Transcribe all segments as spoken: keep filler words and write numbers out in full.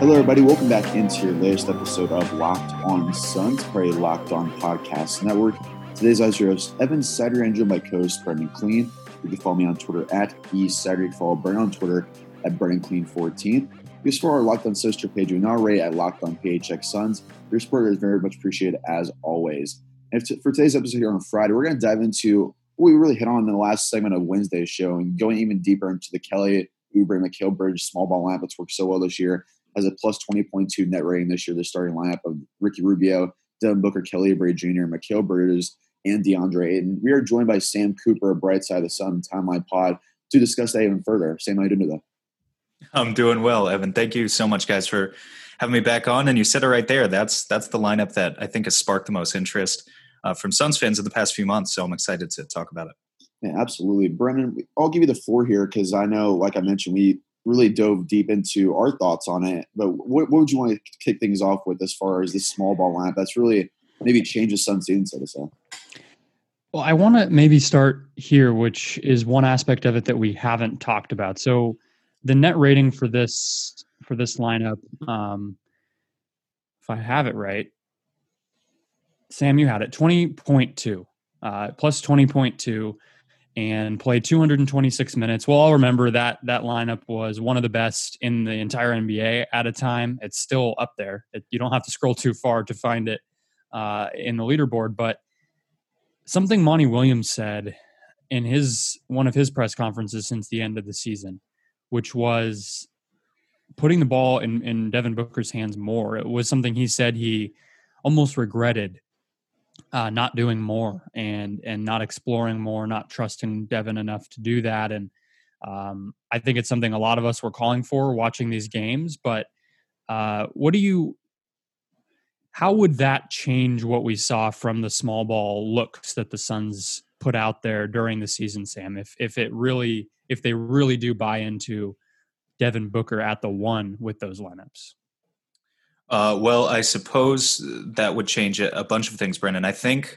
Hello, everybody. Welcome back into your latest episode of Locked On Suns, for a Locked On Podcast Network. Today's I was your host, Evan Sider, and joined by co-host Brendan Clean. You can follow me on Twitter at eSider. You can follow Brendan on Twitter at Brendan Clean fourteen. Just for our Locked On sister page, we now rate at Locked On P H X Suns. Your support is very much appreciated as always. And for today's episode here on Friday, we're going to dive into what we really hit on in the last segment of Wednesday's show and going even deeper into the Kelly Oubre Mikal Bridges small ball lineup that's worked so well this year. Has a plus twenty point two net rating this year, the starting lineup of Ricky Rubio, Devin Booker, Kelly Oubre Junior, Mikal Bridges, and DeAndre Ayton. We are joined by Sam Cooper of Brightside of the Sun Timeline Pod to discuss that even further. Sam, how you doing today? I'm doing well, Evan. Thank you so much, guys, for having me back on. And you said it right there. That's that's the lineup that I think has sparked the most interest uh, from Suns fans in the past few months. So I'm excited to talk about it. Yeah, absolutely. Brendan, I'll give you the floor here because I know, like I mentioned, we really dove deep into our thoughts on it. But what, what would you want to kick things off with as far as this small ball lineup that's really maybe changes Suns season, so to say? Well, I want to maybe start here, which is one aspect of it that we haven't talked about. So the net rating for this for this lineup, um, if I have it right, Sam, you had it, twenty point two, uh, plus twenty point two, and played two hundred twenty-six minutes. Well, I'll remember that that lineup was one of the best in the entire N B A at a time. It's still up there. It, you don't have to scroll too far to find it uh, in the leaderboard. But something Monty Williams said in his one of his press conferences since the end of the season, which was putting the ball in, in Devin Booker's hands more. It was something he said he almost regretted uh, not doing more and and not exploring more, not trusting Devin enough to do that. And um, I think it's something a lot of us were calling for watching these games. But uh, what do you – how would that change what we saw from the small ball looks that the Suns put out there during the season, Sam, if if it really – if they really do buy into Devin Booker at the one with those lineups? Uh, well, I suppose that would change a, a bunch of things, Brendan. I think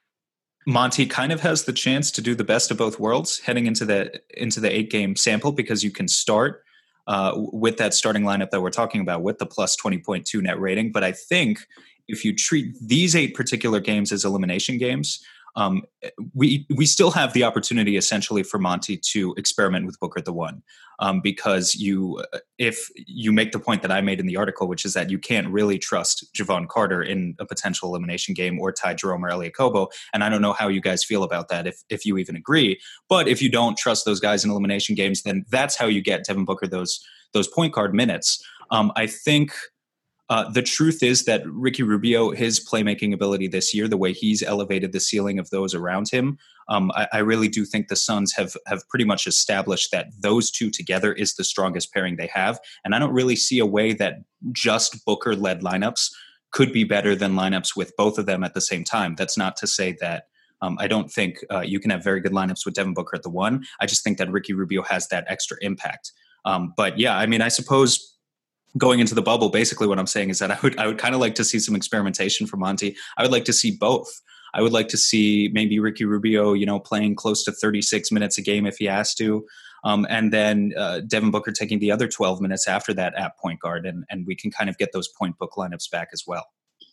Monty kind of has the chance to do the best of both worlds heading into the into the eight game sample, because you can start uh, with that starting lineup that we're talking about with the plus twenty point two net rating. But I think if you treat these eight particular games as elimination games, Um, we we still have the opportunity essentially for Monty to experiment with Booker at the one, um, because you if you make the point that I made in the article, which is that you can't really trust Jevon Carter in a potential elimination game, or Ty Jerome or Elliot Kobo, and I don't know how you guys feel about that, if if you even agree. But if you don't trust those guys in elimination games, then that's how you get Devin Booker those those point guard minutes. Um, I think. Uh, the truth is that Ricky Rubio, his playmaking ability this year, the way he's elevated the ceiling of those around him, um, I, I really do think the Suns have have pretty much established that those two together is the strongest pairing they have. And I don't really see a way that just Booker-led lineups could be better than lineups with both of them at the same time. That's not to say that um, I don't think uh, you can have very good lineups with Devin Booker at the one. I just think that Ricky Rubio has that extra impact. Um, but yeah, I mean, I suppose going into the bubble, basically what I'm saying is that I would I would kind of like to see some experimentation from Monty. I would like to see both. I would like to see maybe Ricky Rubio, you know, playing close to thirty-six minutes a game if he has to. Um, and then uh, Devin Booker taking the other twelve minutes after that at point guard. And, and we can kind of get those point book lineups back as well.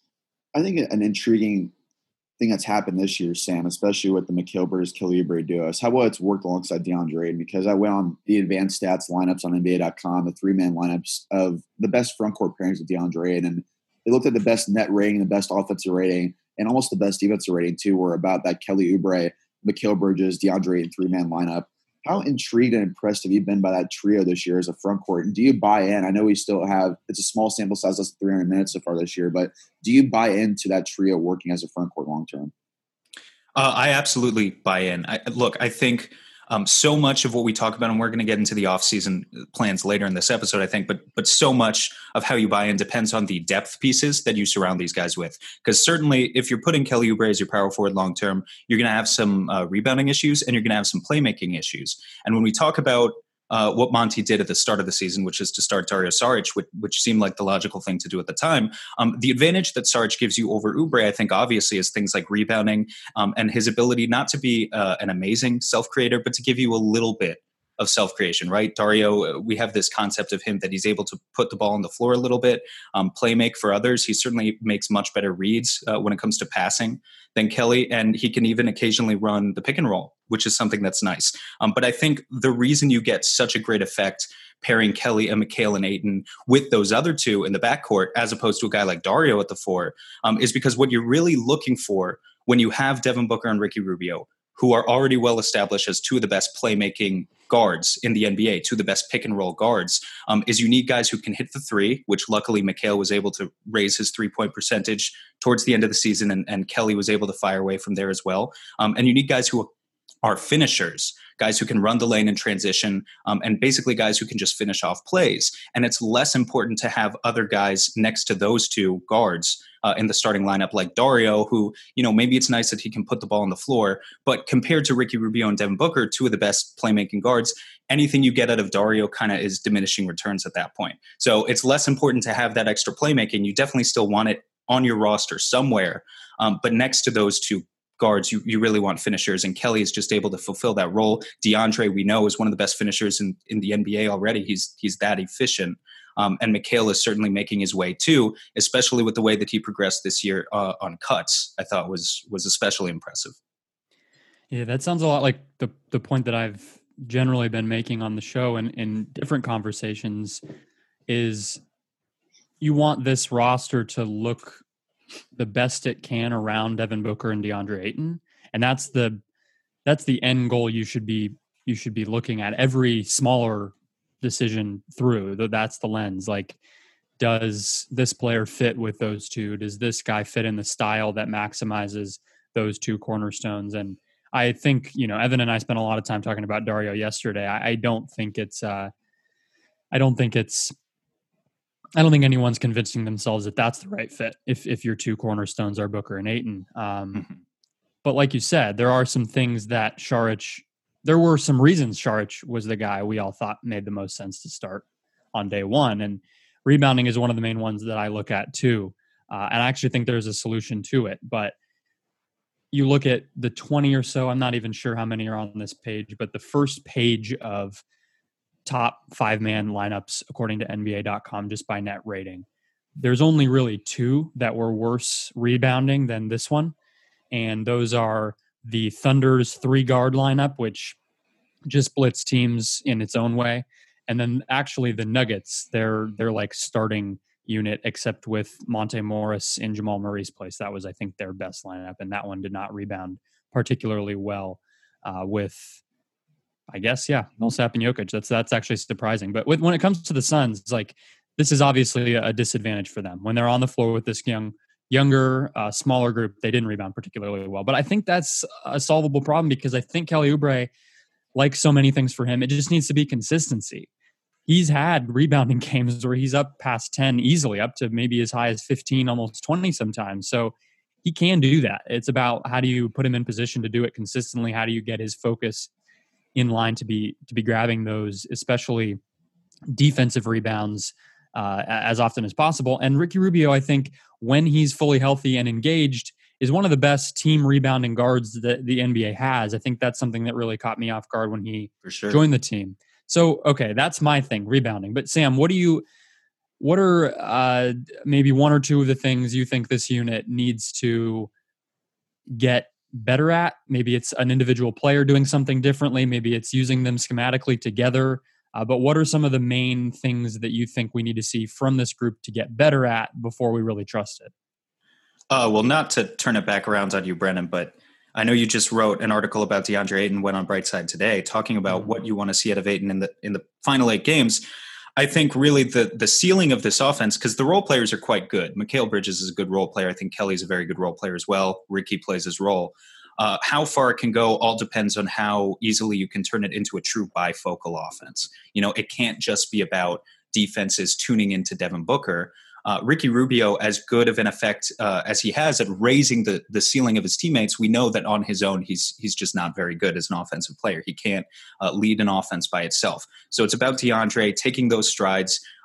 I think an intriguing thing that's happened this year, Sam, especially with the Mikal Bridges Kelly Oubre duo, is how well it's worked alongside DeAndre Ayton, because I went on the advanced stats lineups on N B A dot com, the three-man lineups of the best front court pairings with DeAndre Ayton, and they looked at the best net rating, the best offensive rating, and almost the best defensive rating too, were about that Kelly Oubre, Mikal Bridges, DeAndre Ayton three-man lineup. How intrigued and impressed have you been by that trio this year as a front court? And do you buy in? I know we still have – it's a small sample size, less than three hundred minutes so far this year, but do you buy into that trio working as a front court long term? Uh, I absolutely buy in. I, look, I think um, so much of what we talk about, and we're going to get into the offseason plans later in this episode, I think, but but so much of how you buy in depends on the depth pieces that you surround these guys with. Because certainly if you're putting Kelly Oubre as your power forward long-term, you're going to have some uh, rebounding issues and you're going to have some playmaking issues. And when we talk about uh, what Monty did at the start of the season, which is to start Dario Saric, which, which seemed like the logical thing to do at the time. Um, the advantage that Saric gives you over Oubre, I think, obviously, is things like rebounding um, and his ability not to be uh, an amazing self-creator, but to give you a little bit of self-creation, right? Dario, we have this concept of him that he's able to put the ball on the floor a little bit, um, play make for others. He certainly makes much better reads uh, when it comes to passing than Kelly, and he can even occasionally run the pick and roll, which is something that's nice. Um, but I think the reason you get such a great effect pairing Kelly and McHale and Ayton with those other two in the backcourt, as opposed to a guy like Dario at the four, um, is because what you're really looking for when you have Devin Booker and Ricky Rubio, who are already well established as two of the best playmaking guards in the N B A, two of the best pick and roll guards, um, is you need guys who can hit the three, which luckily McHale was able to raise his three-point percentage towards the end of the season, and, and Kelly was able to fire away from there as well. Um, and you need guys who are finishers, guys who can run the lane in transition, um, and basically guys who can just finish off plays. And it's less important to have other guys next to those two guards uh, in the starting lineup like Dario, who, you know, maybe it's nice that he can put the ball on the floor, but compared to Ricky Rubio and Devin Booker, two of the best playmaking guards, anything you get out of Dario kind of is diminishing returns at that point. So it's less important to have that extra playmaking. You definitely still want it on your roster somewhere, um, but next to those two guards, you, you really want finishers, and Kelly is just able to fulfill that role. DeAndre, we know, is one of the best finishers in, in the N B A already. He's he's that efficient. Um, and McHale is certainly making his way too, especially with the way that he progressed this year uh, on cuts. I thought was was especially impressive. Yeah, that sounds a lot like the the point that I've generally been making on the show and in different conversations is you want this roster to look the best it can around Devin Booker and DeAndre Ayton. And that's the, that's the end goal you should be, you should be looking at every smaller decision through. That's the lens. Like, does this player fit with those two? Does this guy fit in the style that maximizes those two cornerstones? And I think, you know, Evan and I spent a lot of time talking about Dario yesterday. I, I don't think it's, uh, I don't think it's, I don't think anyone's convincing themselves that that's the right fit if if your two cornerstones are Booker and Ayton. Um, mm-hmm. But like you said, there are some things that Šarić, there were some reasons Šarić was the guy we all thought made the most sense to start on day one. And rebounding is one of the main ones that I look at too. Uh, and I actually think there's a solution to it. But you look at the twenty or so, I'm not even sure how many are on this page, but the first page of top five-man lineups, according to N B A dot com, just by net rating. There's only really two that were worse rebounding than this one, and those are the Thunder's three-guard lineup, which just splits teams in its own way, and then actually the Nuggets, they're they're like starting unit, except with Monte Morris in Jamal Murray's place. That was, I think, their best lineup, and that one did not rebound particularly well uh, with I guess, yeah, Millsap and Jokic. That's that's actually surprising. But with, when it comes to the Suns, it's like this is obviously a disadvantage for them. When they're on the floor with this young, younger, uh, smaller group, they didn't rebound particularly well. But I think that's a solvable problem because I think Kelly Oubre, like so many things for him, it just needs to be consistency. He's had rebounding games where he's up past ten easily, up to maybe as high as fifteen, almost twenty sometimes. So he can do that. It's about how do you put him in position to do it consistently? How do you get his focus in line to be to be grabbing those, especially defensive rebounds, uh, as often as possible. And Ricky Rubio, I think, when he's fully healthy and engaged, is one of the best team rebounding guards that the N B A has. I think that's something that really caught me off guard when he For sure. joined the team. So, okay, that's my thing, rebounding. But Sam, what do you, what are uh, maybe one or two of the things you think this unit needs to get better at? Maybe it's an individual player doing something differently. Maybe it's using them schematically together. Uh, but what are some of the main things that you think we need to see from this group to get better at before we really trust it? Uh, well, not to turn it back around on you, Brennan, but I know you just wrote an article about DeAndre Ayton, went on Brightside today, talking about mm-hmm. what you want to see out of Ayton in the in the final eight games. I think really the the ceiling of this offense, because the role players are quite good. Mikal Bridges is a good role player. I think Kelly's a very good role player as well. Ricky plays his role. Uh, how far it can go all depends on how easily you can turn it into a true bifocal offense. You know, it can't just be about defenses tuning into Devin Booker. Uh, Ricky Rubio, as good of an effect uh, as he has at raising the the ceiling of his teammates, we know that on his own, he's he's just not very good as an offensive player. He can't uh, lead an offense by itself. So it's about DeAndre taking those strides,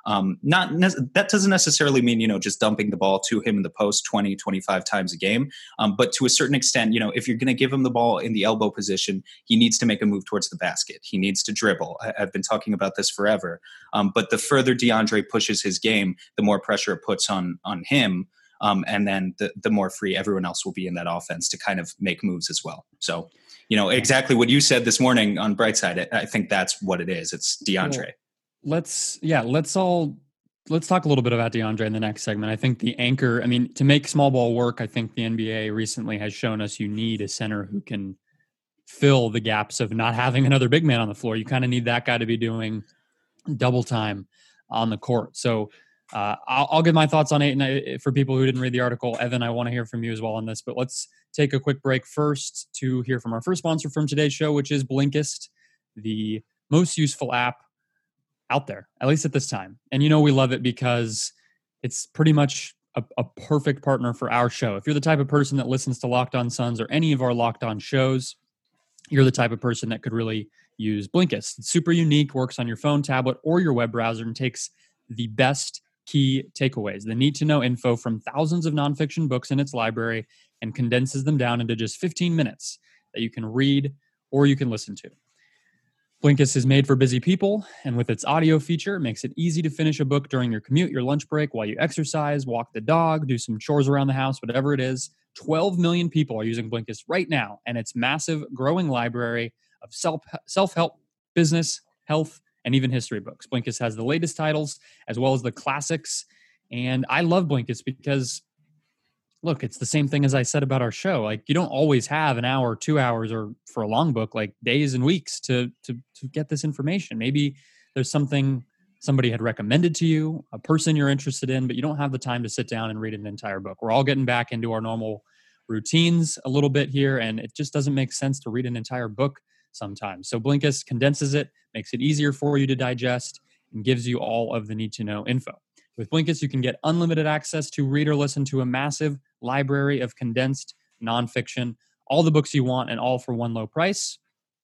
Um, not ne- that doesn't necessarily mean, you know, just dumping the ball to him in the post twenty, twenty-five times a game. Um, but to a certain extent, you know, if you're going to give him the ball in the elbow position, he needs to make a move towards the basket. He needs to dribble. I- I've been talking about this forever. Um, but the further DeAndre pushes his game, the more pressure it puts on on him. Um, and then the, the more free everyone else will be in that offense to kind of make moves as well. So, you know, exactly what you said this morning on Brightside, I think that's what it is. It's DeAndre. Well, let's, yeah, let's all, let's talk a little bit about DeAndre in the next segment. I think the anchor, I mean, to make small ball work, I think the N B A recently has shown us you need a center who can fill the gaps of not having another big man on the floor. You kind of need that guy to be doing double time on the court. So, Uh, I'll, I'll give my thoughts on it. And I, for people who didn't read the article, Evan, I want to hear from you as well on this. But let's take a quick break first to hear from our first sponsor from today's show, which is Blinkist, the most useful app out there, at least at this time. And you know we love it because it's pretty much a, a perfect partner for our show. If you're the type of person that listens to Locked On Suns or any of our Locked On shows, you're the type of person that could really use Blinkist. It's super unique, works on your phone, tablet, or your web browser, and takes the best key takeaways, the need-to-know info from thousands of nonfiction books in its library, and condenses them down into just fifteen minutes that you can read or you can listen to. Blinkist is made for busy people, and with its audio feature, it makes it easy to finish a book during your commute, your lunch break, while you exercise, walk the dog, do some chores around the house, whatever it is. twelve million people are using Blinkist right now, and its massive, growing library of self, self-help, business, health, and even history books. Blinkist has the latest titles as well as the classics. And I love Blinkist because, look, it's the same thing as I said about our show. Like, you don't always have an hour, two hours, or for a long book, like days and weeks to to to get this information. Maybe there's something somebody had recommended to you, a person you're interested in, but you don't have the time to sit down and read an entire book. We're all getting back into our normal routines a little bit here, and it just doesn't make sense to read an entire book sometimes. So Blinkist condenses it, makes it easier for you to digest, and gives you all of the need-to-know info. With Blinkist, you can get unlimited access to read or listen to a massive library of condensed nonfiction, all the books you want, and all for one low price.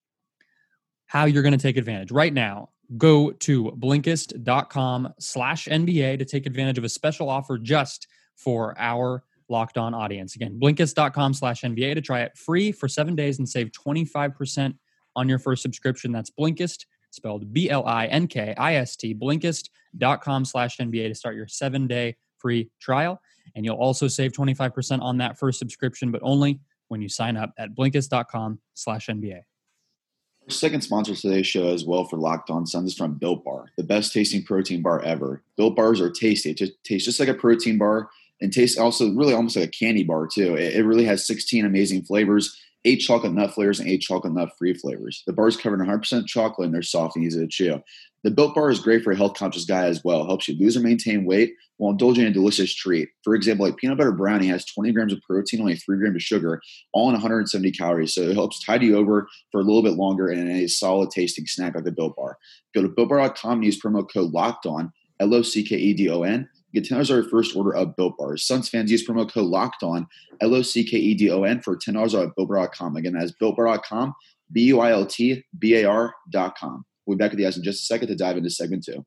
How you're going to take advantage. Right now, go to Blinkist.com slash NBA to take advantage of a special offer just for our Locked On audience. Again, Blinkist.com slash NBA to try it free for seven days and save twenty-five percent on your first subscription. That's Blinkist, spelled B L I N K I S T, Blinkist.com slash NBA to start your seven-day free trial. And you'll also save twenty-five percent on that first subscription, but only when you sign up at Blinkist.com slash NBA. Our second sponsor of today's show as well for Locked On Suns is from Built Bar, the best tasting protein bar ever. Built Bars are tasty. It just tastes just like a protein bar and tastes also really almost like a candy bar too. It, it really has sixteen amazing flavors, eight chocolate nut flavors, and eight chocolate nut free flavors. The bar is covered in one hundred percent chocolate, and they're soft and easy to chew. The Built Bar is great for a health-conscious guy as well. It helps you lose or maintain weight while indulging in a delicious treat. For example, like peanut butter brownie has twenty grams of protein, only three grams of sugar, all in one hundred seventy calories. So it helps tide you over for a little bit longer and a solid tasting snack like the Built Bar. Go to built bar dot com and use promo code LOCKEDON, L O C K E D O N. Get ten dollars off your first order of Built Bars. Suns fans use promo code LOCKEDON, L O C K E D O N, for ten dollars off at built bar dot com. Again, that's built bar dot com, B U I L T B A R dot com. We'll be back with you guys in just a second to dive into segment two.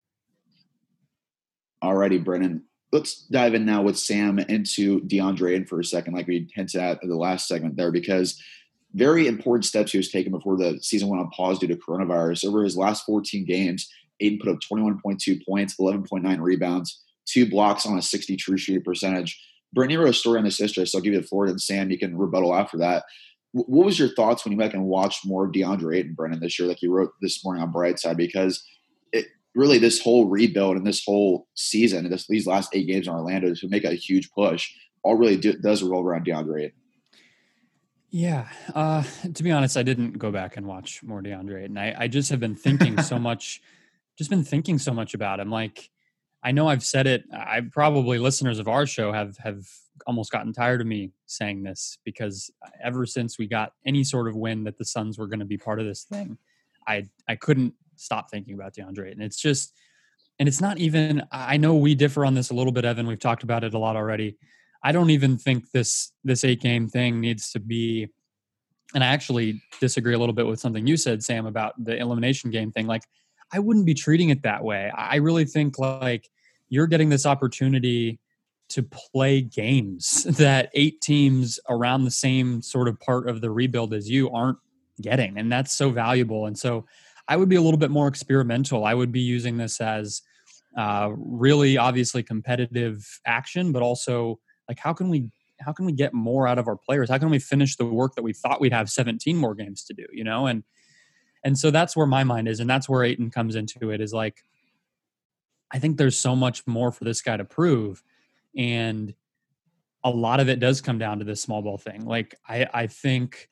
All righty, Brennan. Let's dive in now with Sam into DeAndre in for a second, like we hinted at in the last segment there, because very important steps he was taking before the season went on pause due to coronavirus. Over his last fourteen games, Aiden put up twenty-one point two points, eleven point nine rebounds, two blocks on a sixty true shooting percentage. Brittany wrote a story on this yesterday, so I'll give you the floor, and Sam, you can rebuttal after that. W- what was your thoughts when you went and watched more of DeAndre Ayton, Brennan, this year, like you wrote this morning on Brightside? Because it really, this whole rebuild and this whole season, and this, these last eight games in Orlando to make a huge push, all really do, does revolve around DeAndre Ayton. Yeah. Uh, to be honest, I didn't go back and watch more DeAndre Ayton. I, I just have been thinking so much, just been thinking so much about him. Like, I know I've said it. I probably listeners of our show have, have almost gotten tired of me saying this, because ever since we got any sort of win that the Suns were going to be part of this thing, I, I couldn't stop thinking about DeAndre. And it's just, and it's not even, I know we differ on this a little bit, Evan. We've talked about it a lot already. I don't even think this, this eight game thing needs to be, and I actually disagree a little bit with something you said, Sam, about the elimination game thing. Like, I wouldn't be treating it that way. I really think like you're getting this opportunity to play games that eight teams around the same sort of part of the rebuild as you aren't getting. And that's so valuable. And so I would be a little bit more experimental. I would be using this as uh, really obviously competitive action, but also like, how can we, how can we get more out of our players? How can we finish the work that we thought we'd have seventeen more games to do, you know? And, and so that's where my mind is. And that's where Ayton comes into it, is like, I think there's so much more for this guy to prove. And a lot of it does come down to this small ball thing. Like, I, I think,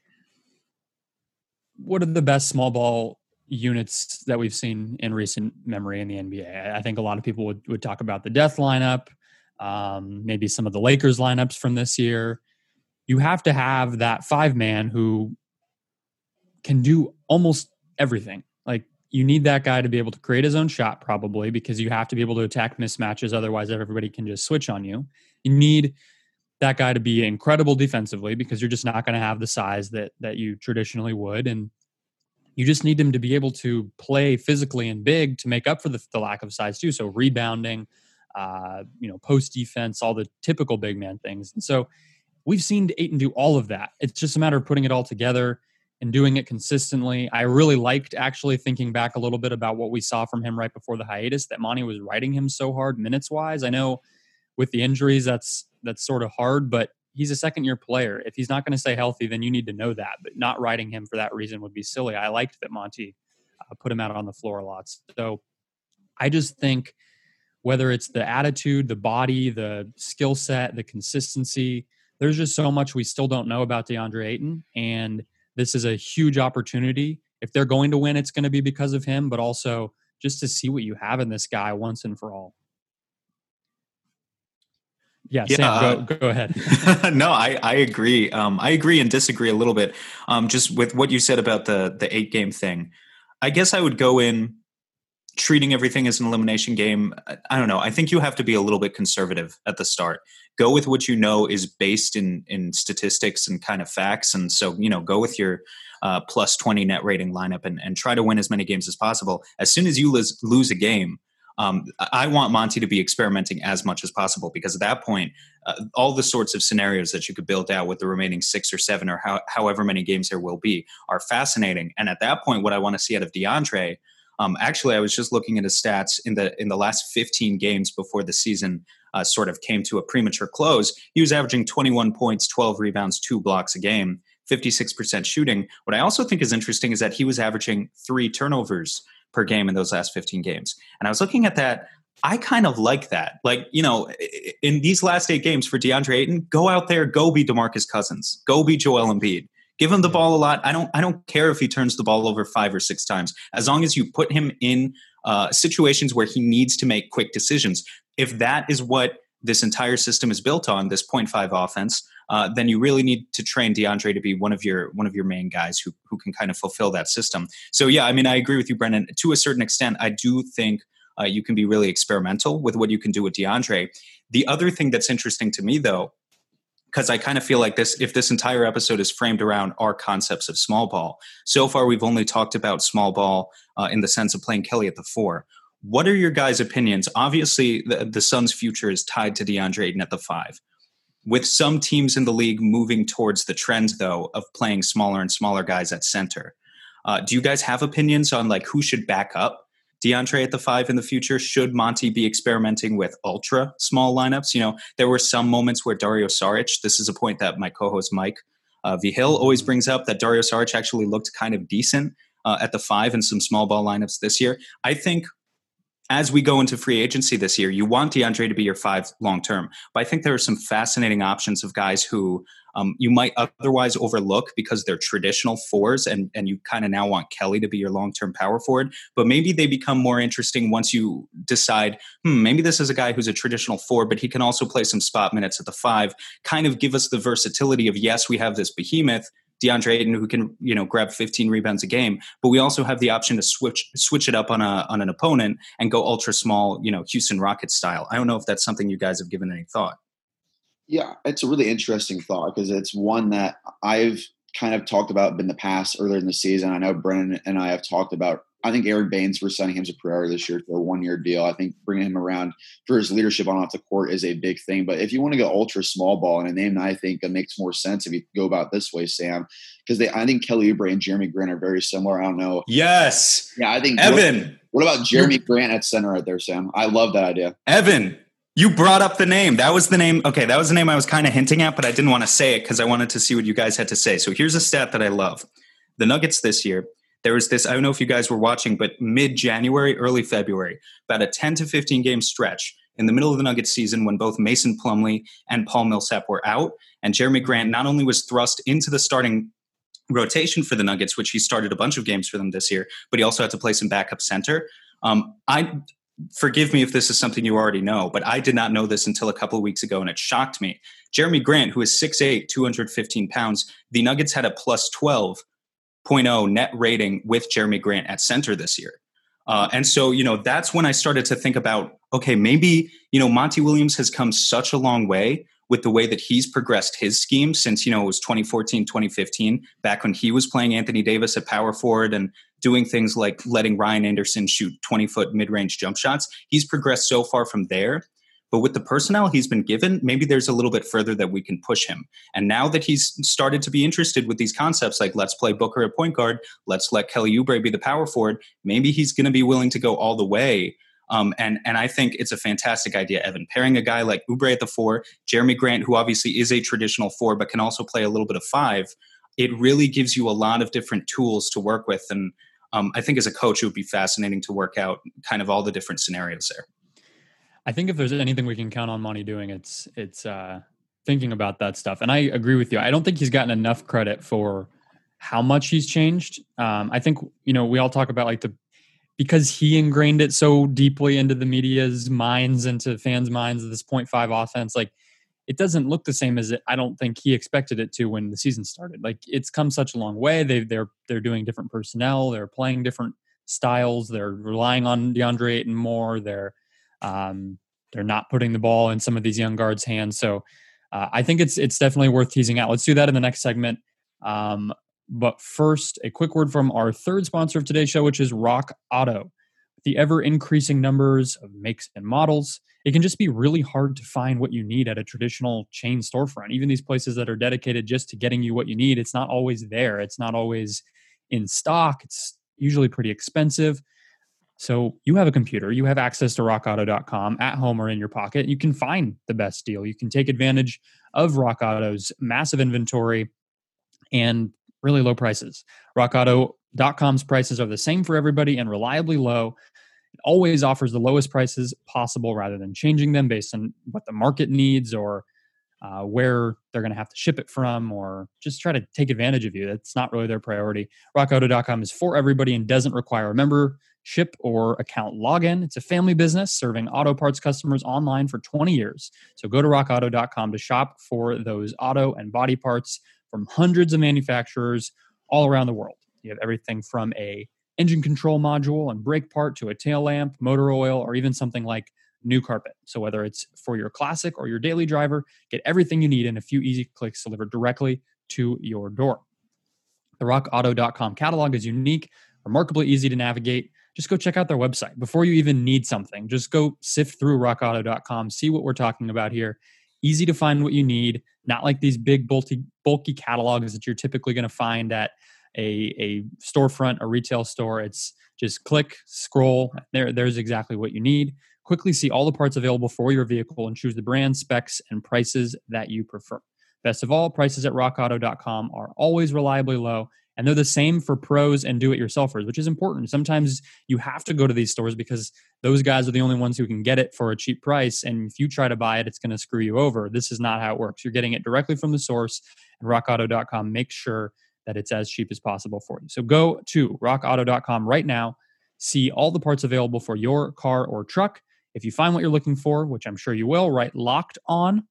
what are the best small ball units that we've seen in recent memory in the N B A? I think a lot of people would, would talk about the Death lineup, um, maybe some of the Lakers lineups from this year. You have to have that five man who can do almost everything. Like, you need that guy to be able to create his own shot, probably, because you have to be able to attack mismatches. Otherwise, everybody can just switch on you. You need that guy to be incredible defensively, because you're just not going to have the size that that you traditionally would. And you just need him to be able to play physically and big to make up for the, the lack of size too. So rebounding, uh, you know, post defense, all the typical big man things. And so we've seen Ayton do all of that. It's just a matter of putting it all together and doing it consistently. I really liked actually thinking back a little bit about what we saw from him right before the hiatus, that Monty was riding him so hard minutes wise. I know with the injuries, that's, that's sort of hard, but he's a second year player. If he's not going to stay healthy, then you need to know that, but not riding him for that reason would be silly. I liked that Monty uh, put him out on the floor a lot. So I just think whether it's the attitude, the body, the skill set, the consistency, there's just so much we still don't know about DeAndre Ayton. And this is a huge opportunity. If they're going to win, it's going to be because of him, but also just to see what you have in this guy once and for all. Yeah, yeah Sam, uh, go, go ahead. no, I, I agree. Um, I agree and disagree a little bit. Um, just with what you said about the the eight game thing, I guess I would go in treating everything as an elimination game. I don't know. I think you have to be a little bit conservative at the start. Go with what you know is based in in statistics and kind of facts. And so, you know, go with your uh, plus twenty net rating lineup and, and try to win as many games as possible. As soon as you lose, lose a game, um, I want Monty to be experimenting as much as possible, because at that point, uh, all the sorts of scenarios that you could build out with the remaining six or seven or how, however many games there will be are fascinating. And at that point, what I want to see out of DeAndre, Um, actually, I was just looking at his stats in the in the last fifteen games before the season uh, sort of came to a premature close. He was averaging twenty-one points, twelve rebounds, two blocks a game, fifty-six percent shooting. What I also think is interesting is that he was averaging three turnovers per game in those last fifteen games. And I was looking at that. I kind of like that. Like, you know, in these last eight games for DeAndre Ayton, go out there, go be DeMarcus Cousins, go be Joel Embiid. Give him the ball a lot. I don't I don't care if he turns the ball over five or six times, as long as you put him in uh, situations where he needs to make quick decisions. If that is what this entire system is built on, this point five offense, uh, then you really need to train DeAndre to be one of your one of your main guys who who can kind of fulfill that system. So yeah, I mean, I agree with you, Brendan. To a certain extent, I do think uh, you can be really experimental with what you can do with DeAndre. The other thing that's interesting to me, though, because I kind of feel like this, if this entire episode is framed around our concepts of small ball, so far we've only talked about small ball uh, in the sense of playing Kelly at the four. What are your guys' opinions? Obviously, the, the Suns' future is tied to DeAndre Ayton at the five. With some teams in the league moving towards the trend, though, of playing smaller and smaller guys at center. Uh, do you guys have opinions on like who should back up DeAndre at the five in the future? Should Monty be experimenting with ultra small lineups? You know, there were some moments where Dario Saric, this is a point that my co-host Mike uh, V. Hill always brings up, that Dario Saric actually looked kind of decent uh, at the five in some small ball lineups this year. I think as we go into free agency this year, you want DeAndre to be your five long-term. But I think there are some fascinating options of guys who um, you might otherwise overlook because they're traditional fours, and, and you kind of now want Kelly to be your long-term power forward. But maybe they become more interesting once you decide, hmm, maybe this is a guy who's a traditional four, but he can also play some spot minutes at the five, kind of give us the versatility of, yes, we have this behemoth, DeAndre Ayton, who can, you know, grab fifteen rebounds a game, but we also have the option to switch switch it up on a on an opponent and go ultra small, you know, Houston Rockets style. I don't know if that's something you guys have given any thought. Yeah, it's a really interesting thought, because it's one that I've kind of talked about in the past earlier in the season. I know Brennan and I have talked about I think Aaron Baines for signing him as a priority this year for a one-year deal. I think bringing him around for his leadership on off the court is a big thing. But if you want to go ultra small ball and a name that I think makes more sense if you go about this way, Sam, because they I think Kelly Oubre and Jeremy Grant are very similar. I don't know. Yes. Yeah, I think Evan. What, what about Jeremy Grant at center right there, Sam? I love that idea. Evan, you brought up the name. That was the name. Okay, that was the name I was kind of hinting at, but I didn't want to say it because I wanted to see what you guys had to say. So here's a stat that I love. The Nuggets this year, there was this, I don't know if you guys were watching, but mid-January, early February, about a ten to fifteen game stretch in the middle of the Nuggets season when both Mason Plumlee and Paul Millsap were out. And Jeremy Grant not only was thrust into the starting rotation for the Nuggets, which he started a bunch of games for them this year, but he also had to play some backup center. Um, I forgive me if this is something you already know, but I did not know this until a couple of weeks ago, and it shocked me. Jeremy Grant, who is six eight, two hundred fifteen pounds, the Nuggets had a plus twelve point oh net rating with Jeremy Grant at center this year. Uh, and so, you know, that's when I started to think about, okay, maybe, you know, Monty Williams has come such a long way with the way that he's progressed his scheme since, you know, it was twenty fourteen, twenty fifteen, back when he was playing Anthony Davis at power forward and doing things like letting Ryan Anderson shoot twenty-foot mid-range jump shots. He's progressed so far from there. But with the personnel he's been given, maybe there's a little bit further that we can push him. And now that he's started to be interested with these concepts, like let's play Booker at point guard, let's let Kelly Oubre be the power forward, maybe he's going to be willing to go all the way. Um, and, and I think it's a fantastic idea, Evan. Pairing a guy like Oubre at the four, Jeremy Grant, who obviously is a traditional four, but can also play a little bit of five, it really gives you a lot of different tools to work with. And um, I think as a coach, it would be fascinating to work out kind of all the different scenarios there. I think if there's anything we can count on Monty doing, it's it's uh, thinking about that stuff. And I agree with you. I don't think he's gotten enough credit for how much he's changed. Um, I think, you know, we all talk about like the, because he ingrained it so deeply into the media's minds, into fans' minds, this point five offense, like it doesn't look the same as it. I don't think he expected it to when the season started. Like it's come such a long way. They they're they're doing different personnel. They're playing different styles. They're relying on DeAndre Ayton more. They're Um, they're not putting the ball in some of these young guards' hands. So uh, I think it's it's definitely worth teasing out. Let's do that in the next segment. Um, but first, a quick word from our third sponsor of today's show, which is Rock Auto. With the ever-increasing numbers of makes and models, it can just be really hard to find what you need at a traditional chain storefront. Even these places that are dedicated just to getting you what you need, it's not always there. It's not always in stock. It's usually pretty expensive. So you have a computer, you have access to rock auto dot com at home or in your pocket. You can find the best deal. You can take advantage of Rock Auto's massive inventory and really low prices. rock auto dot com's prices are the same for everybody and reliably low. It always offers the lowest prices possible rather than changing them based on what the market needs or uh, where they're going to have to ship it from, or just try to take advantage of you. That's not really their priority. rock auto dot com is for everybody and doesn't require a membership or account login. It's a family business serving auto parts customers online for twenty years. So go to rock auto dot com to shop for those auto and body parts from hundreds of manufacturers all around the world. You have everything from a engine control module and brake part to a tail lamp, motor oil, or even something like new carpet. So whether it's for your classic or your daily driver, get everything you need in a few easy clicks delivered directly to your door. The rock auto dot com catalog is unique, remarkably easy to navigate. Just go check out their website. Before you even need something, just go sift through rock auto dot com, see what we're talking about here. Easy to find what you need, not like these big bulky, bulky catalogs that you're typically going to find at a, a storefront, a retail store. It's just click, scroll, there, there's exactly what you need. Quickly see all the parts available for your vehicle and choose the brand, specs, and prices that you prefer. Best of all, prices at rock auto dot com are always reliably low, and they're the same for pros and do-it-yourselfers, which is important. Sometimes you have to go to these stores because those guys are the only ones who can get it for a cheap price, and if you try to buy it, it's going to screw you over. This is not how it works. You're getting it directly from the source, and rock auto dot com makes sure that it's as cheap as possible for you. So go to rock auto dot com right now, see all the parts available for your car or truck. If you find what you're looking for, which I'm sure you will, write Locked On,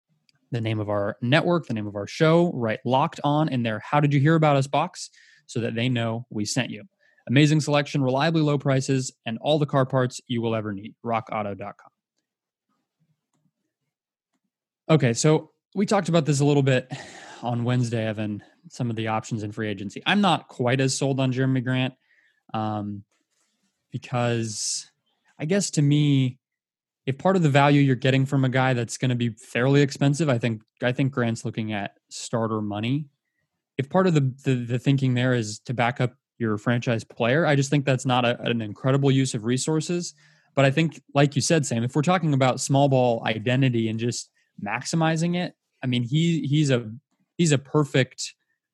the name of our network, the name of our show, write Locked On in their How Did You Hear About Us box so that they know we sent you. Amazing selection, reliably low prices, and all the car parts you will ever need. rock auto dot com. Okay, so we talked about this a little bit on Wednesday, Evan, some of the options in free agency. I'm not quite as sold on Jeremy Grant. Um, because I guess to me, if part of the value you're getting from a guy that's going to be fairly expensive, I think I think Grant's looking at starter money. If part of the, the the thinking there is to back up your franchise player, I just think that's not a, an incredible use of resources. But I think, like you said, Sam, if we're talking about small ball identity and just maximizing it, I mean, he he's a he's a perfect.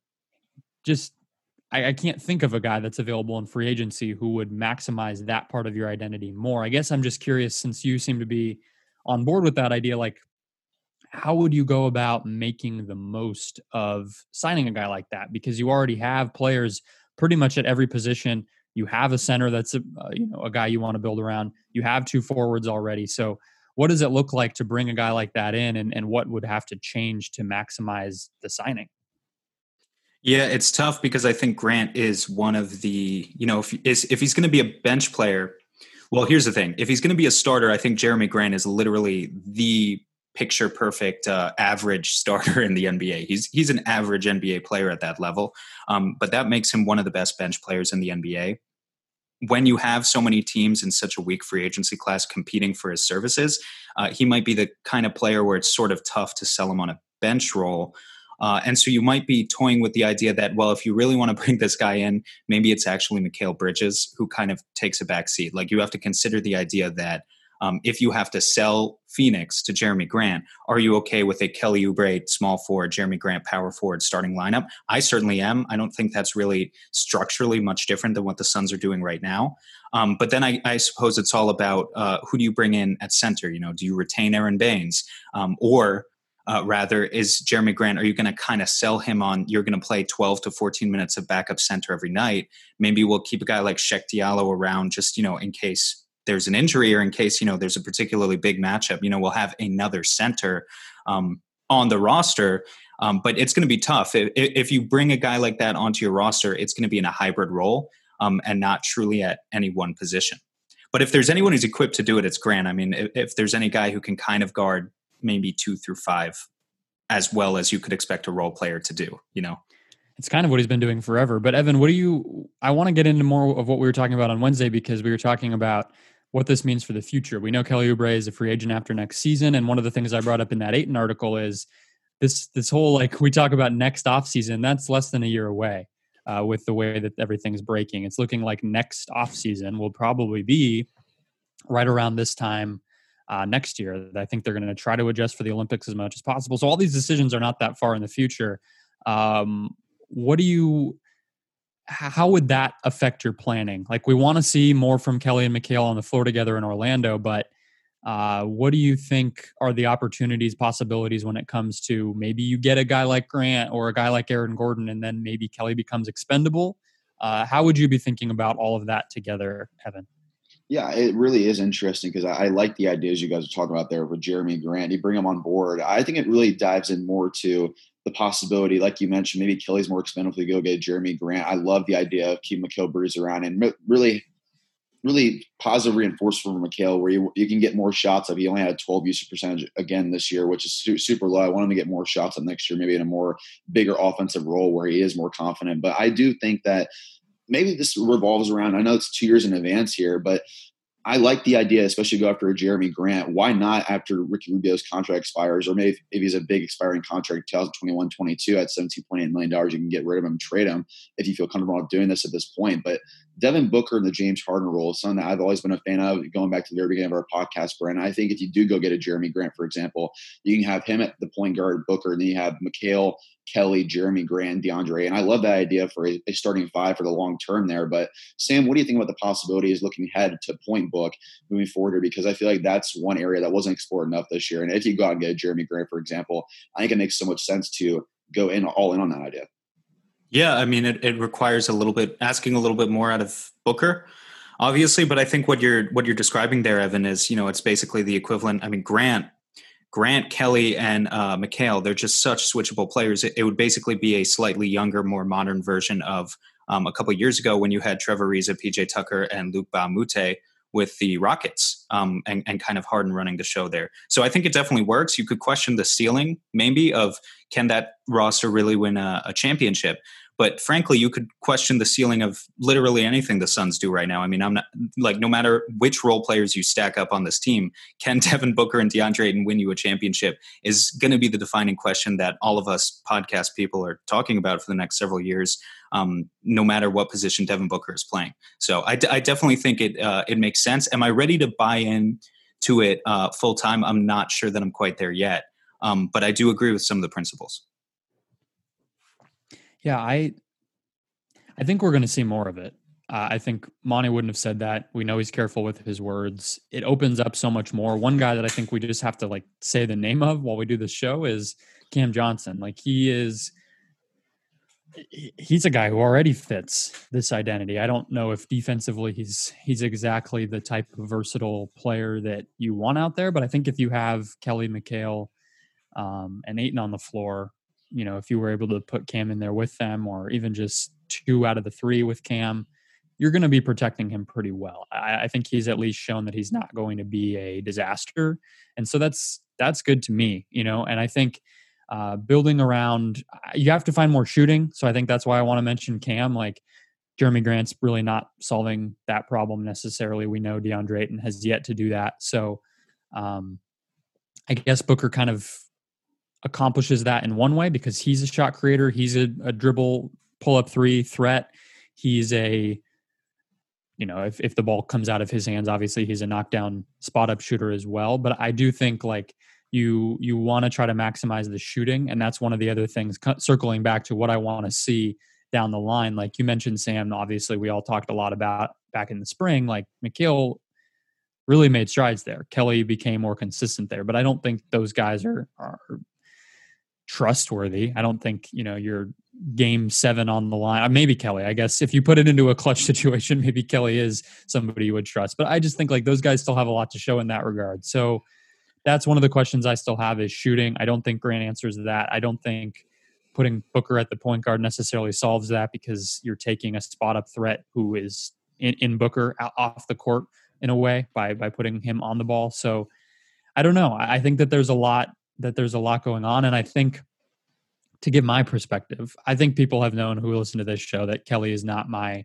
Just I, I can't think of a guy that's available in free agency who would maximize that part of your identity more. I guess I'm just curious, since you seem to be on board with that idea, like, how would you go about making the most of signing a guy like that? Because you already have players pretty much at every position. You have a center that's a, uh, you know, a guy you want to build around. You have two forwards already. So what does it look like to bring a guy like that in, and, and what would have to change to maximize the signing? Yeah, it's tough because I think Grant is one of the, you know, if, is, if he's going to be a bench player, well, here's the thing. If he's going to be a starter, I think Jeremy Grant is literally the picture perfect uh, average starter in the N B A. He's he's an average N B A player at that level, um, but that makes him one of the best bench players in the N B A. When you have so many teams in such a weak free agency class competing for his services, uh, he might be the kind of player where it's sort of tough to sell him on a bench role. Uh, and so you might be toying with the idea that, well, if you really want to bring this guy in, maybe it's actually Mikal Bridges who kind of takes a back seat. Like, you have to consider the idea that Um, if you have to sell Phoenix to Jeremy Grant, are you okay with a Kelly Oubre small forward, Jeremy Grant power forward starting lineup? I certainly am. I don't think that's really structurally much different than what the Suns are doing right now. Um, but then I, I suppose it's all about uh, who do you bring in at center? You know, do you retain Aaron Baines? Um, or uh, rather, is Jeremy Grant, are you going to kind of sell him on, you're going to play twelve to fourteen minutes of backup center every night? Maybe we'll keep a guy like Sheck Diallo around just, you know, in case there's an injury or in case, you know, there's a particularly big matchup, you know, we'll have another center um, on the roster. Um, but it's going to be tough. If, if you bring a guy like that onto your roster, it's going to be in a hybrid role um, and not truly at any one position. But if there's anyone who's equipped to do it, it's Grant. I mean, if, if there's any guy who can kind of guard maybe two through five as well as you could expect a role player to do, you know. It's kind of what he's been doing forever. But Evan, what do you, I want to get into more of what we were talking about on Wednesday, because we were talking about what this means for the future. We know Kelly Oubre is a free agent after next season. And one of the things I brought up in that Ayton article is this, this whole, like, we talk about next offseason, that's less than a year away uh, with the way that everything's breaking. It's looking like next offseason will probably be right around this time uh, next year. I think they're going to try to adjust for the Olympics as much as possible. So all these decisions are not that far in the future. Um, what do you, how would that affect your planning? Like, we want to see more from Kelly and Mikal on the floor together in Orlando, but uh, what do you think are the opportunities, possibilities when it comes to maybe you get a guy like Grant or a guy like Aaron Gordon, and then maybe Kelly becomes expendable? Uh, how would you be thinking about all of that together, Evan? Yeah, it really is interesting because I, I like the ideas you guys are talking about there with Jeremy Grant. You bring him on board. I think it really dives in more to the possibility, like you mentioned, maybe Kelly's more expendable to go get Jeremy Grant. I love the idea of keeping Mikal Bridges around and really, really positive reinforcement for Mikal, where you, you can get more shots up. He only had twelve usage percentage again this year, which is su- super low. I want him to get more shots up next year, maybe in a more bigger offensive role where he is more confident. But I do think that maybe this revolves around, I know it's two years in advance here, but I like the idea, especially go after a Jeremy Grant. Why not after Ricky Rubio's contract expires, or maybe if, if he's a big expiring contract, twenty twenty-one twenty-two at seventeen point eight million dollars, you can get rid of him, trade him if you feel comfortable with doing this at this point. But Devin Booker in the James Harden role is something that I've always been a fan of, going back to the very beginning of our podcast, Brent. I think if you do go get a Jeremy Grant, for example, you can have him at the point guard, Booker, and then you have Mikal, Kelly, Jeremy Grant, DeAndre. And I love that idea for a, a starting five for the long term there. But Sam, what do you think about the possibilities looking ahead to point book moving forward here? Because I feel like that's one area that wasn't explored enough this year. And if you go out and get a Jeremy Grant, for example, I think it makes so much sense to go in all in on that idea. Yeah, I mean, it, it requires a little bit, asking a little bit more out of Booker, obviously. But I think what you're what you're describing there, Evan, is, you know, it's basically the equivalent. I mean, Grant, Grant, Kelly, and uh, Mikal, they're just such switchable players. It, it would basically be a slightly younger, more modern version of um, a couple of years ago when you had Trevor Ariza, P J Tucker, and Luke Baumute with the Rockets um, and, and kind of Harden running the show there. So I think it definitely works. You could question the ceiling maybe of, can that roster really win a, a championship? But frankly, you could question the ceiling of literally anything the Suns do right now. I mean, I'm not like, no matter which role players you stack up on this team, can Devin Booker and DeAndre Ayton win you a championship is going to be the defining question that all of us podcast people are talking about for the next several years, um, no matter what position Devin Booker is playing. So I, I definitely think it uh, it makes sense. Am I ready to buy in to it uh, full time? I'm not sure that I'm quite there yet, um, but I do agree with some of the principles. Yeah, I I think we're going to see more of it. Uh, I think Monty wouldn't have said that. We know he's careful with his words. It opens up so much more. One guy that I think we just have to like say the name of while we do this show is Cam Johnson. Like he is, he's a guy who already fits this identity. I don't know if defensively he's he's exactly the type of versatile player that you want out there, but I think if you have Kelly, McHale, um, and Ayton on the floor, you know, if you were able to put Cam in there with them, or even just two out of the three with Cam, you're going to be protecting him pretty well. I, I think he's at least shown that he's not going to be a disaster. And so that's, that's good to me, you know, and I think uh, building around, you have to find more shooting. So I think that's why I want to mention Cam. Like Jeremy Grant's really not solving that problem necessarily. We know DeAndre Ayton has yet to do that. So um, I guess Booker kind of accomplishes that in one way because he's a shot creator. He's a, a dribble pull-up three threat. He's a, you know, if, if the ball comes out of his hands, obviously he's a knockdown spot-up shooter as well. But I do think like you you want to try to maximize the shooting, and that's one of the other things. Circling back to what I want to see down the line, like you mentioned, Sam. Obviously, we all talked a lot about back in the spring. Like McHale really made strides there. Kelly became more consistent there, but I don't think those guys are are trustworthy. I don't think, you know, you're game seven on the line. Maybe Kelly, I guess if you put it into a clutch situation, maybe Kelly is somebody you would trust. But I just think like those guys still have a lot to show in that regard. So that's one of the questions I still have is shooting. I don't think Grant answers that. I don't think putting Booker at the point guard necessarily solves that because you're taking a spot up threat who is in, in Booker out, off the court in a way by, by putting him on the ball. So I don't know. I think that there's a lot that there's a lot going on. And I think to give my perspective, I think people have known who listen to this show that Kelly is not my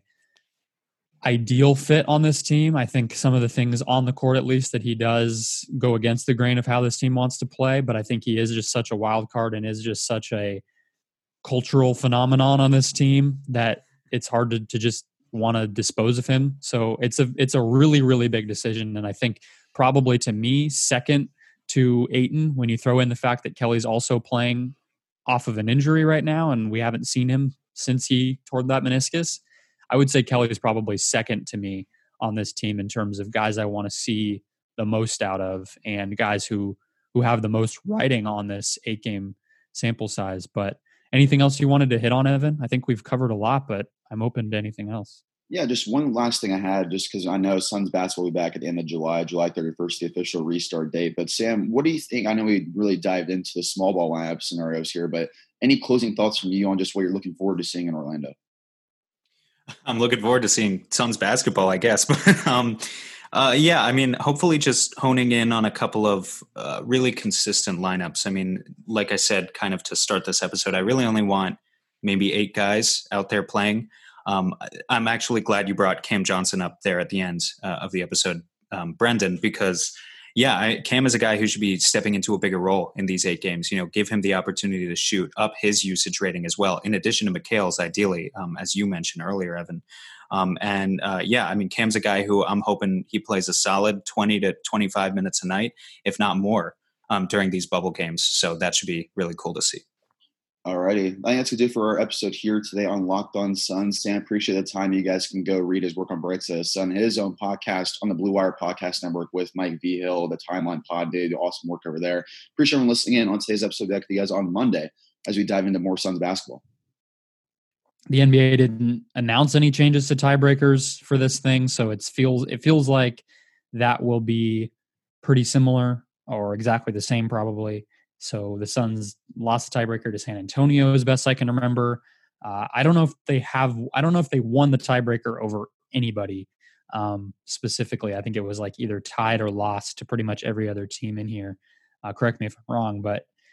ideal fit on this team. I think some of the things on the court, at least, that he does go against the grain of how this team wants to play. But I think he is just such a wild card and is just such a cultural phenomenon on this team that it's hard to, to just want to dispose of him. So it's a, it's a really, really big decision. And I think probably to me, second to Ayton, when you throw in the fact that Kelly's also playing off of an injury right now, and we haven't seen him since he tore that meniscus, I would say Kelly is probably second to me on this team in terms of guys I want to see the most out of and guys who who have the most writing on this eight-game sample size. But anything else you wanted to hit on, Evan? I think we've covered a lot, but I'm open to anything else. Yeah, just one last thing I had, just because I know Suns basketball will be back at the end of July, July thirty-first, the official restart date. But Sam, what do you think? I know we really dived into the small ball lineup scenarios here, but any closing thoughts from you on just what you're looking forward to seeing in Orlando? I'm looking forward to seeing Suns basketball, I guess. But um, uh, yeah, I mean, hopefully just honing in on a couple of uh, really consistent lineups. I mean, like I said, kind of to start this episode, I really only want maybe eight guys out there playing. Um, I'm actually glad you brought Cam Johnson up there at the end uh, of the episode, um, Brendan, because yeah, I, Cam is a guy who should be stepping into a bigger role in these eight games. You know, give him the opportunity to shoot up his usage rating as well, in addition to McHale's, ideally, um, as you mentioned earlier, Evan. Um, and uh, yeah, I mean, Cam's a guy who I'm hoping he plays a solid twenty to twenty-five minutes a night, if not more, um, during these bubble games. So that should be really cool to see. All righty. I think that's going to do it for our episode here today on Locked On Suns. Sam, appreciate the time. You guys can go read his work on Bright Side of the Sun, his own podcast on the Blue Wire Podcast Network with Mike Vigil, the Timeline Pod. They do awesome work over there. Appreciate everyone listening in on today's episode. Back to you guys on Monday as we dive into more Suns basketball. The N B A didn't announce any changes to tiebreakers for this thing, so it feels it feels like that will be pretty similar or exactly the same probably. So the Suns lost the tiebreaker to San Antonio, as best I can remember. Uh, I don't know if they have. I don't know if they won the tiebreaker over anybody um, specifically. I think it was like either tied or lost to pretty much every other team in here. Uh, correct me if I'm wrong, but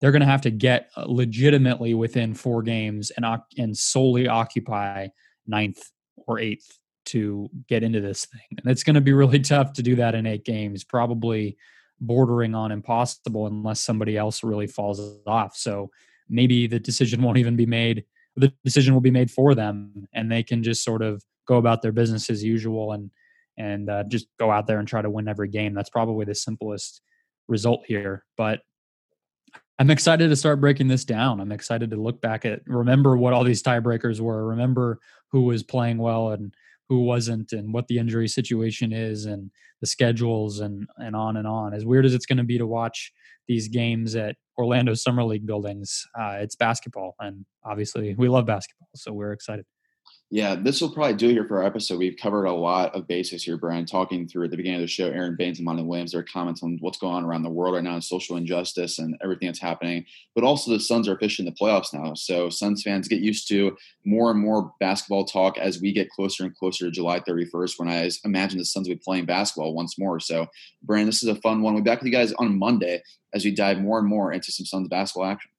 they're going to have to get legitimately within four games and and solely occupy ninth or eighth to get into this thing. And it's going to be really tough to do that in eight games, probably bordering on impossible unless somebody else really falls off. So maybe the decision won't even be made. The decision will be made for them, and they can just sort of go about their business as usual and and uh, just go out there and try to win every game. That's probably the simplest result here. But I'm excited to start breaking this down. I'm excited to look back at, remember what all these tiebreakers were, remember who was playing well and who wasn't, and what the injury situation is, and the schedules, and and on and on. As weird as it's going to be to watch these games at Orlando Summer League buildings, uh, it's basketball, and obviously we love basketball, so we're excited. Yeah, this will probably do it here for our episode. We've covered a lot of bases here, Brian, talking through at the beginning of the show, Aaron Baines and Monty Williams, their comments on what's going on around the world right now and social injustice and everything that's happening. But also the Suns are officially in the playoffs now. So Suns fans get used to more and more basketball talk as we get closer and closer to July thirty-first, when I imagine the Suns will be playing basketball once more. So, Brian, this is a fun one. We'll be back with you guys on Monday as we dive more and more into some Suns basketball action.